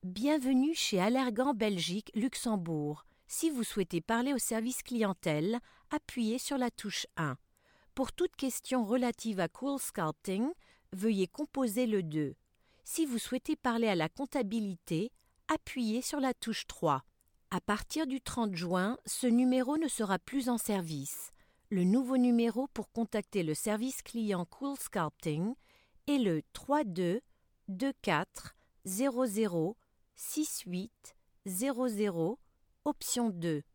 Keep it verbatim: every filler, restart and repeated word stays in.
Bienvenue chez Allergan Belgique Luxembourg. Si vous souhaitez parler au service clientèle, appuyez sur la touche un. Pour toute question relative à CoolSculpting, veuillez composer le deux. Si vous souhaitez parler à la comptabilité, appuyez sur la touche trois. À partir du trente juin, ce numéro ne sera plus en service. Le nouveau numéro pour contacter le service client CoolSculpting est le trois deux deux quatre zéro zéro six huit zéro zéro, option deux.